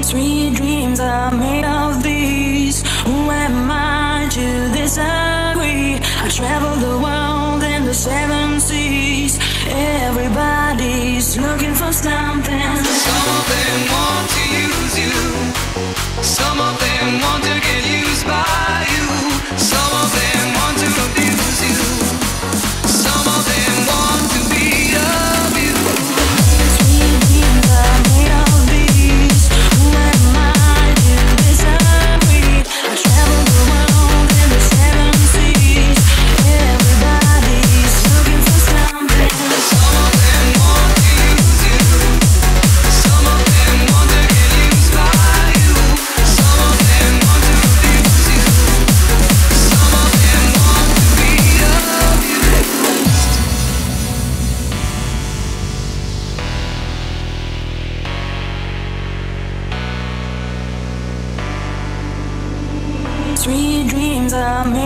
Sweet dreams are made of these. Who am I to disagree? I travel the world and the seven seas. Everybody's looking for something. Some of them want to use you. Some of them want to get used by you. Some of them want to abuse you. Some of them want to be of you. Sweet dreams are made of these. Who am I to disagree? I travel the world and the seven seas. Everybody's looking for something. Some of them want to use you. Some of them want to get used by you. Some of them want to abuse you. Some of them want to be of you. Sweet dreams are made